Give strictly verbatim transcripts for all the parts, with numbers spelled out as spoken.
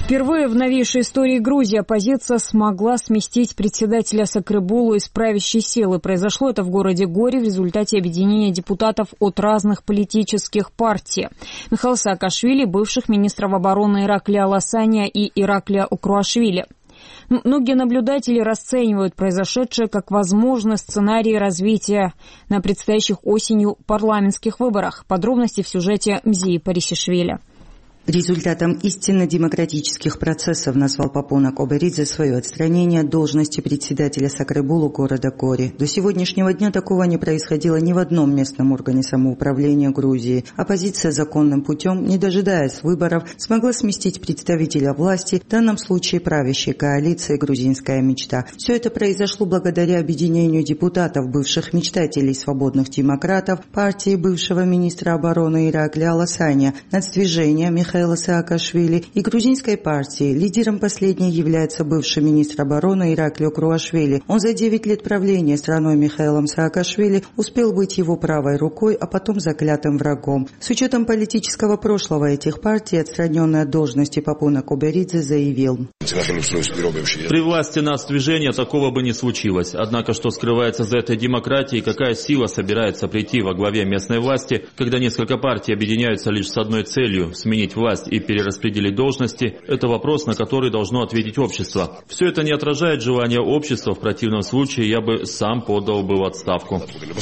Впервые в новейшей истории Грузии оппозиция смогла сместить председателя Сакрыбулу из правящей силы. Произошло это в городе Гори в результате объединения депутатов от разных политических партий. Михаил Саакашвили, бывших министров обороны Ираклия Аласания и Ираклия Укруашвили. Многие наблюдатели расценивают произошедшее как возможный сценарий развития на предстоящих осенью парламентских выборах. Подробности в сюжете Мзии Парисишвили. Результатом истинно демократических процессов назвал Папуна Коберидзе свое отстранение от должности председателя Сакрыбулу города Гори. До сегодняшнего дня такого не происходило ни в одном местном органе самоуправления Грузии. Оппозиция законным путем, не дожидаясь выборов, смогла сместить представителя власти, в данном случае правящей коалиции «Грузинская мечта». Все это произошло благодаря объединению депутатов, бывших мечтателей свободных демократов, партии бывшего министра обороны Ираклия Аласания, нацдвижения Михаила Саакашвили и грузинской партии. Лидером последней является бывший министр обороны Ираклий Укруашвили. Он за девять лет правления страной Михаилом Саакашвили успел быть его правой рукой, а потом заклятым врагом. С учетом политического прошлого этих партий, отстраненный от должности Папуна Коберидзе заявил: «При власти нацдвижения такого бы не случилось. Однако, что скрывается за этой демократией, какая сила собирается прийти во главе местной власти, когда несколько партий объединяются лишь с одной целью – сменить власть и перераспределить должности, это вопрос, на который должно ответить общество. Все это не отражает желания общества, в противном случае я бы сам подал бы в отставку».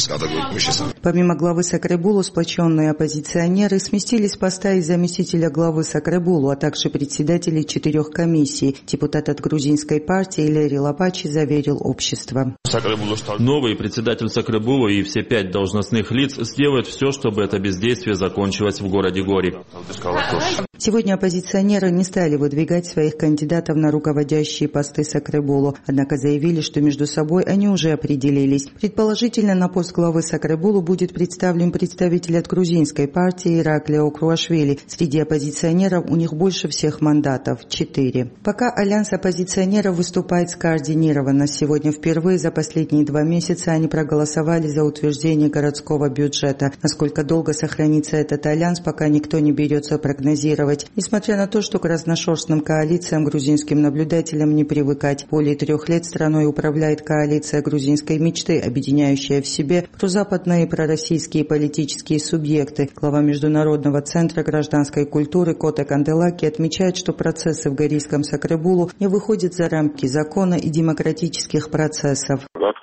Помимо главы Сакрыбулу, сплоченные оппозиционеры сместились с поста из заместителя главы Сакрыбулу, а также председателей четырех комиссий. Депутат от грузинской партии Лери Лапачи заверил общество: новый председатель Сакрыбулу и все пять должностных лиц сделают все, чтобы это бездействие закончилось в городе Гори. Сегодня оппозиционеры не стали выдвигать своих кандидатов на руководящие посты Сакрыбулу, однако заявили, что между собой они уже определились. Предположительно, на пост главы Сакрыбулу будет представлен представитель от грузинской партии Ираклия Укруашвили. Среди оппозиционеров у них больше всех мандатов – четыре. Пока альянс оппозиционеров выступает скоординированно. Сегодня впервые за последние два месяца они проголосовали за утверждение городского бюджета. Насколько долго сохранится этот альянс, пока никто не берется прогнозировать. Несмотря на то, что к разношерстным коалициям грузинским наблюдателям не привыкать. Более трех лет страной управляет коалиция грузинской мечты, объединяющая в себе прозападные и пророссийские политические субъекты. Глава Международного центра гражданской культуры Коте Канделаки отмечает, что процессы в горийском Сакрыбулу не выходят за рамки закона и демократических процессов.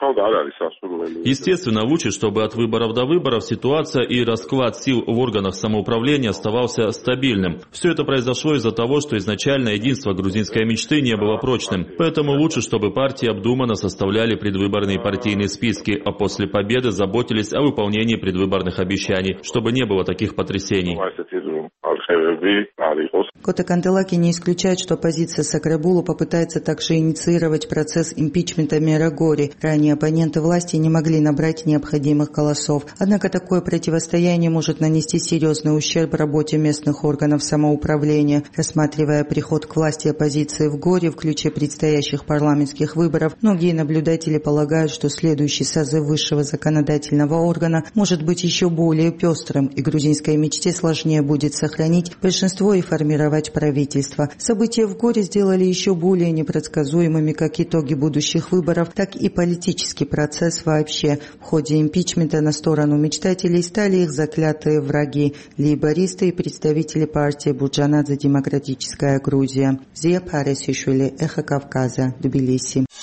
Естественно, лучше, чтобы от выборов до выборов ситуация и расклад сил в органах самоуправления оставался стабильным. Все это произошло из-за того, что изначально единство грузинской мечты не было прочным. Поэтому лучше, чтобы партии обдуманно составляли предвыборные партийные списки, а после победы заботились о выполнении предвыборных обещаний, чтобы не было таких потрясений. Коте Канделаки не исключает, что оппозиция Сакрыбулу попытается также инициировать процесс импичмента мэра Гори. Ранее оппоненты власти не могли набрать необходимых голосов. Однако такое противостояние может нанести серьезный ущерб работе местных органов самоуправления. Рассматривая приход к власти оппозиции в Гори в ключе предстоящих парламентских выборов, многие наблюдатели полагают, что следующий созыв высшего законодательного органа может быть еще более пестрым, и грузинской мечте сложнее будет сохранить большинство и формировать правительство. События в Гори сделали еще более непредсказуемыми как итоги будущих выборов, так и политический процесс вообще. В ходе импичмента на сторону мечтателей стали их заклятые враги – лейбористы и представители партии Бурджанадзе «Демократическая Грузия». Мзия Парисишвили, Эхо Кавказа, Тбилиси.